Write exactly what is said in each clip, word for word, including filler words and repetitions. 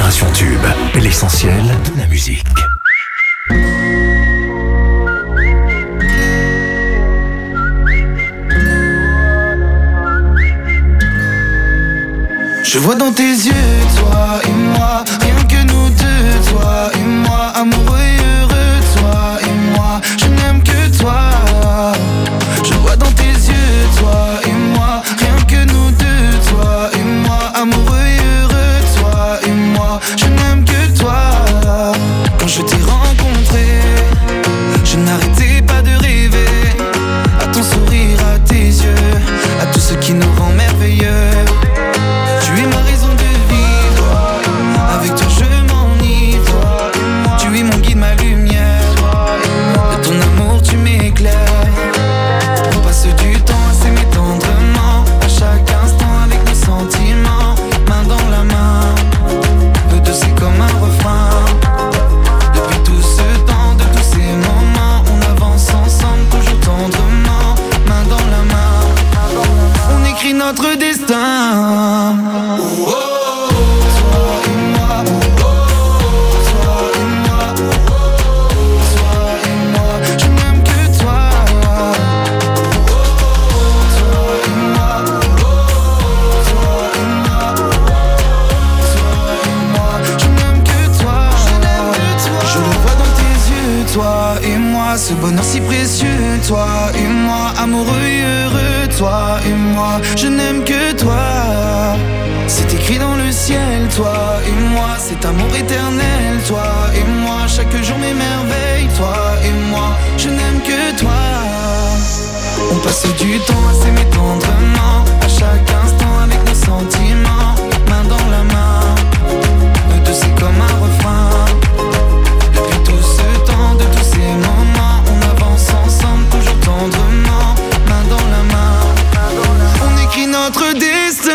Génération Tube, l'essentiel de la musique. Je vois dans tes yeux, toi et moi, rien que nous deux, toi et moi, amoureux et heureux, toi et moi, je n'aime que toi. Je vois dans tes yeux, toi et moi, rien que nous deux, toi et moi, amoureux et heureux, toi et moi, je n'aime que toi. Quand je t'ai rencontré, je n'arrêtais pas de rêver à ton sourire, à tes yeux, à tout ce qui nous rend merveilleux. Tu es ma raison de vivre, avec toi je m'enivre. Tu es mon guide, ma lumière, de ton amour tu m'éclaires. On passe du temps à s'aimer tendrement, à chaque instant avec nos sentiments, main dans la main. Nous deux c'est comme un refrain. Depuis tout ce temps, de tous ces moments, on avance ensemble, toujours tendrement, main dans la main. On écrit notre destin. Ce bonheur si précieux, toi et moi, amoureux et heureux, toi et moi, je n'aime que toi. C'est écrit dans le ciel, toi et moi, cet amour éternel, toi et moi, chaque jour m'émerveille, toi et moi, je n'aime que toi. On passe du temps à s'aimer tendrement, à chaque instant avec nos sentiments, main dans la main. Nous deux c'est comme un refrain. Depuis tout ce temps, de tous ces moments, on avance ensemble, toujours tendrement, main dans la main. On écrit notre destin.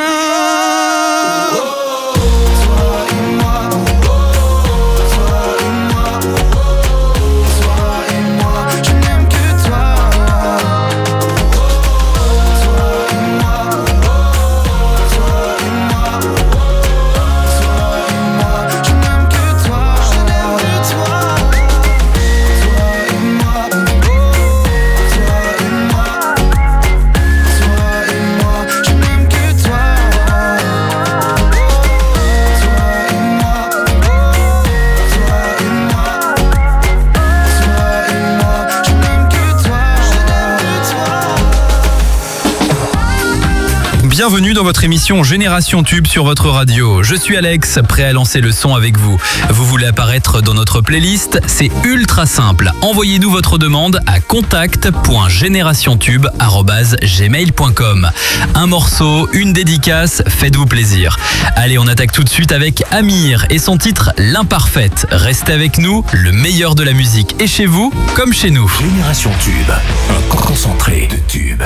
Bienvenue dans votre émission Génération Tube sur votre radio. Je suis Alex, prêt à lancer le son avec vous. Vous voulez apparaître dans notre playlist? C'est ultra simple. Envoyez-nous votre demande à contact point générationtube arobase gmail point com. Un morceau, une dédicace, faites-vous plaisir. Allez, on attaque tout de suite avec Amir et son titre L'Imparfaite. Restez avec nous, le meilleur de la musique est chez vous comme chez nous. Génération Tube, un concentré de tubes.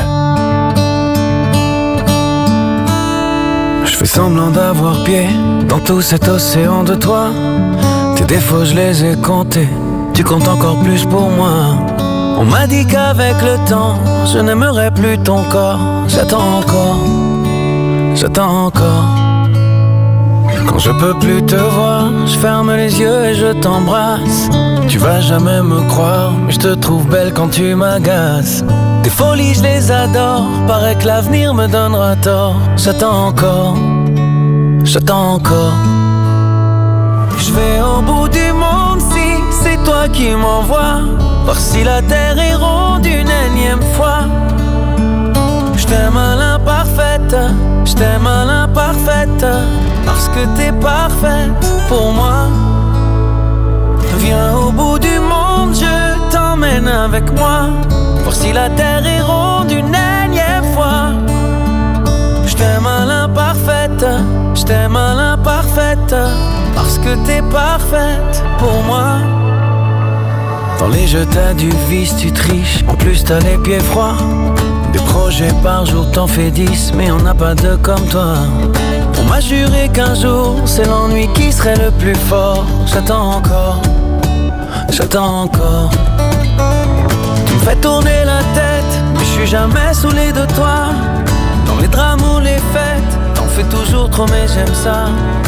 Je fais semblant d'avoir pied dans tout cet océan de toi. Tes défauts je les ai comptés, tu comptes encore plus pour moi. On m'a dit qu'avec le temps je n'aimerais plus ton corps. J'attends encore, j'attends encore. Quand je peux plus te voir, je ferme les yeux et je t'embrasse. Tu vas jamais me croire, mais je te trouve belle quand tu m'agaces. Tes folies je les adore, paraît que l'avenir me donnera tort. J'attends encore, j'attends encore. Je vais au bout du monde si c'est toi qui m'envoies, voir si la terre est ronde une énième fois. Je t'aime à l'imparfaite, je t'aime à l'imparfaite, parce que t'es parfaite pour moi. Viens au bout du monde, je t'emmène avec moi, voir si la terre est ronde une énième fois. Je t'aime à l'imparfaite, je t'aime à l'imparfaite, parce que t'es parfaite pour moi. Dans les jeux t'as du vice, tu triches, en plus t'as les pieds froids. Des projets par jour t'en fais dix, mais on n'a pas de comme toi. On m'a juré qu'un jour c'est l'ennui qui serait le plus fort. J'attends encore, j'attends encore. Tu me fais tourner la tête, mais je suis jamais saoulé de toi. Dans les drames ou les fêtes, t'en fais toujours trop mais j'aime ça.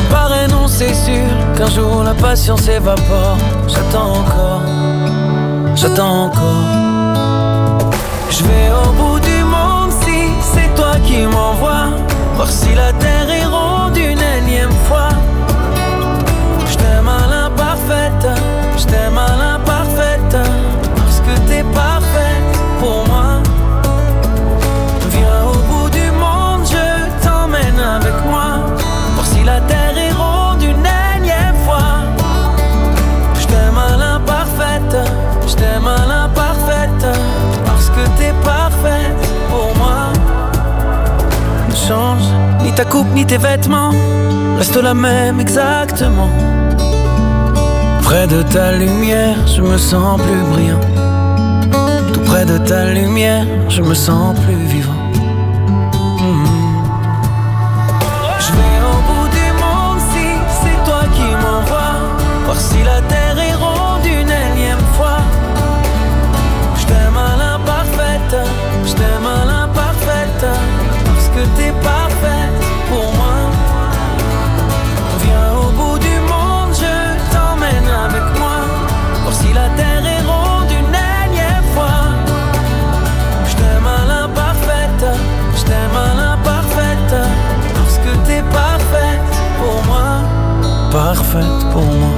paraît non, c'est sûr qu'un jour la patience évapore. J'attends encore, j'attends encore. Je vais au bout du monde si c'est toi qui m'envoies, voir si la terre est ronde une énième fois. Je t'aime à l'imparfaite, je t'aime à l'imparfaite, parce que t'es parfaite pour moi. Viens au bout du monde, je t'emmène avec moi, voir si la terre est ronde une énième fois. Je t'aime à l'imparfaite, je t'aime à l'imparfaite, parce que t'es parfaite pour moi. Ne change ni ta coupe ni tes vêtements, reste la même exactement. Près de ta lumière, je me sens plus brillant. Tout près de ta lumière, je me sens plus vivant. Mmh. Je vais au bout du monde si c'est toi qui m'envoies, voir si la terre est ronde une énième fois. Je t'aime à l'imparfaite, je t'aime à l'imparfaite, parce que t'es parfaite pour moi. Viens au bout du monde, je t'emmène avec moi, voir si la terre est ronde une énième fois. Je t'aime à l'imparfaite, je t'aime à l'imparfaite, parce que t'es parfaite pour moi. Parfaite pour moi.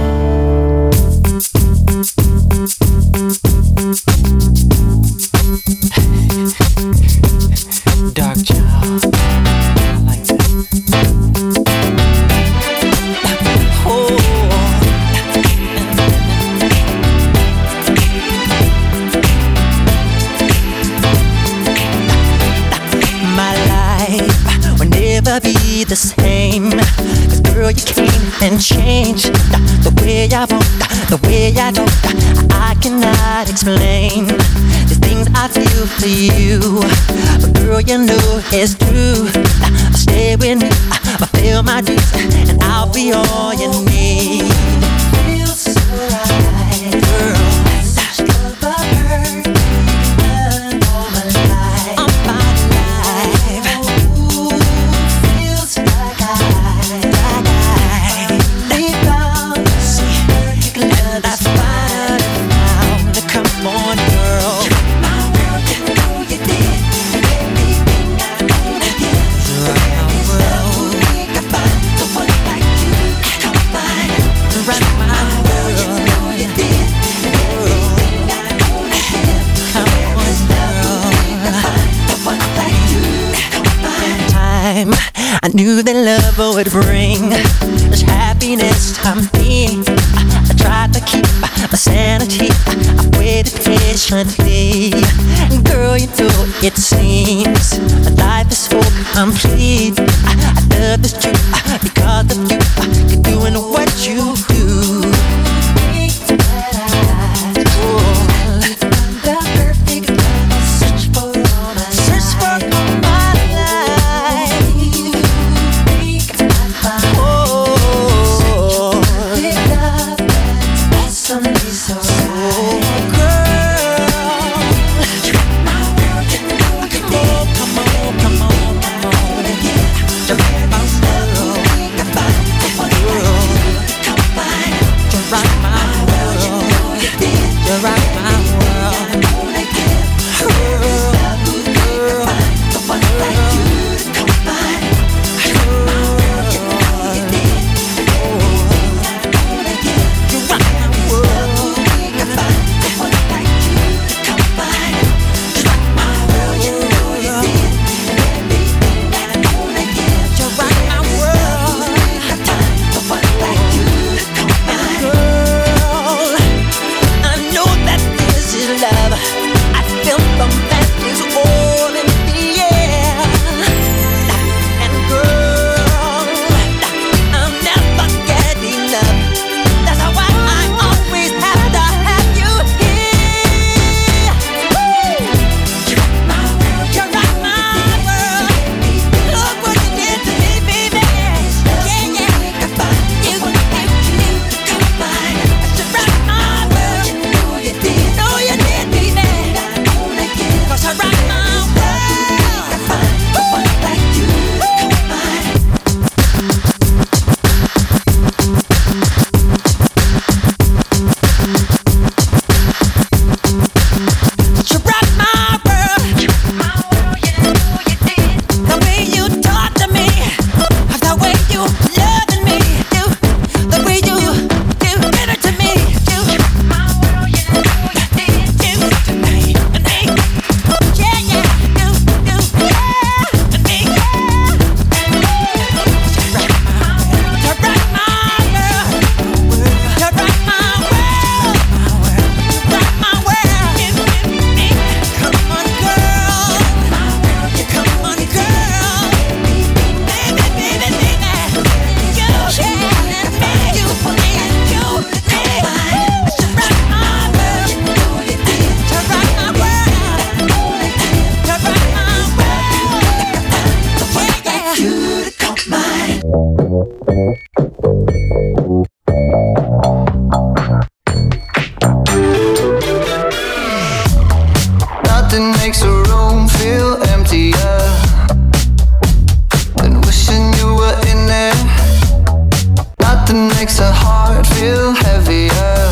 Dark child, I like that. Oh, my life will never be the same, 'cause girl, you came and changed the way I walk, the way I talk. I cannot explain the things I feel for you, but girl, you know it's true. I'll stay with me, I'll feel my dreams, and I'll be all you need. Feels so right, girl. Such love I've heard all my life. All my life. Ooh, feels like I, like I, they found see, and I find found. Come on, girl. My world, you know you did everything I wanna give. There is nothing I find someone like you. Come find, right, my world, you know you did everything I wanna give. There is nothing I find someone like you. Come find. Time I knew that love would bring this happiness to me. I tried to keep my sanity, I waited patiently. Girl, you know it seems my life is so complete. I, I love this truth because of you. You're doing what you do. The perfect love, search for all my life. Search for all my life. Oh, perfect love that's awesomely so right. Girl, my world, you know you did. Come on, come on, come on, yeah. There is nothing I find, come on, come on. Nothing makes a room feel emptier than wishing you were in there. Nothing makes a heart feel heavier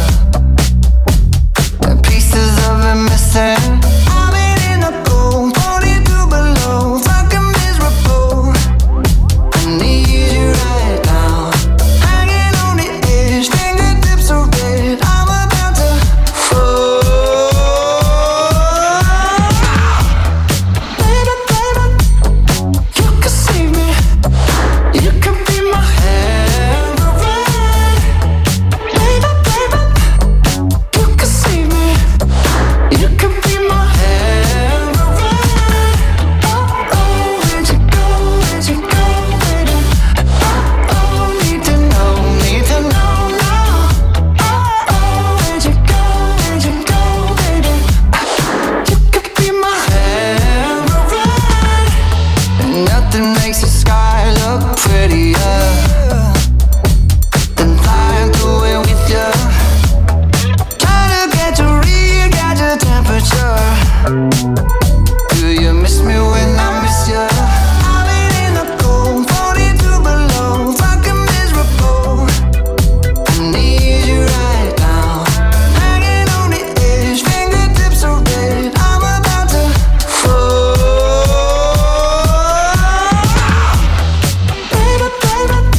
than pieces of it missing. I've been in a cold, forty-two below, fucking miserable. I need you right now, hanging on the edge, fingertips are red. I'm about to fall. Baby, baby, you can save me. You can be my hand around. Baby, baby, you can save me. You can be my hand around. Oh, oh, where'd you go, where'd you go, baby? Oh, oh, need to know, need to know now. Oh, oh, where'd you go, where'd you go, baby? You could be my hand around. And nothing makes the sky look prettier than flying through it with you. Trying to get to read, got your temperature. Do you miss me when I miss you? I've been in the cold, forty-two below, fucking miserable. I need you right now, hanging on the edge, fingertips are red. I'm about to fall. Baby, baby,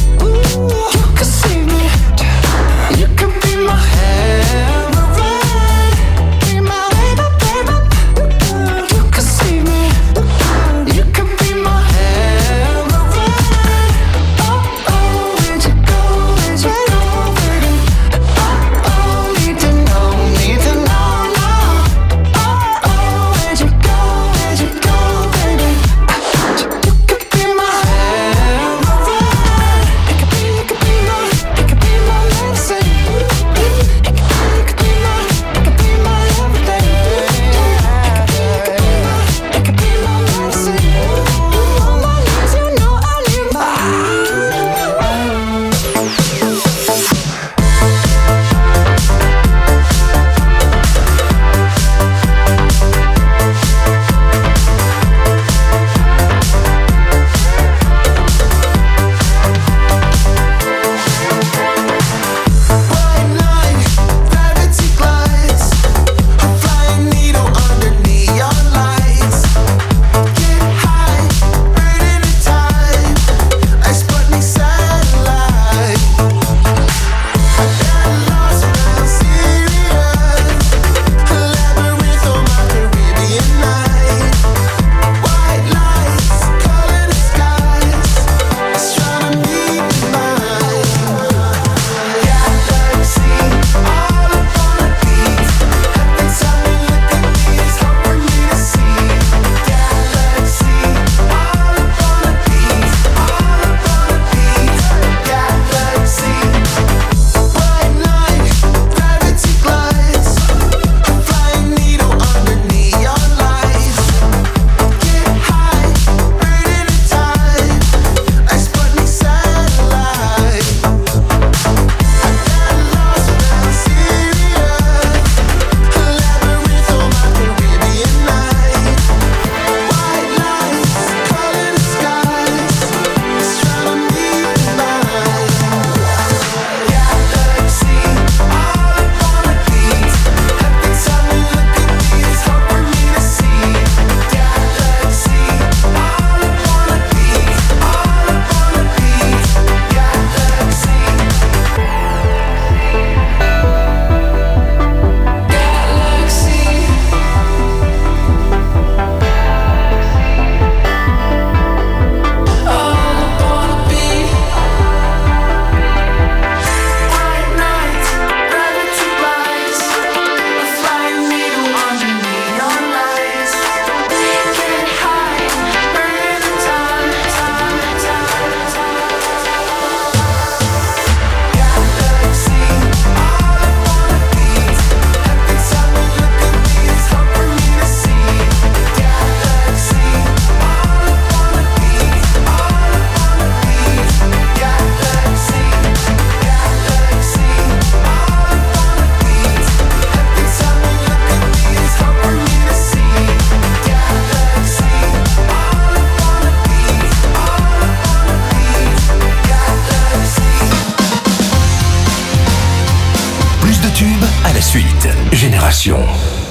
suite, Génération.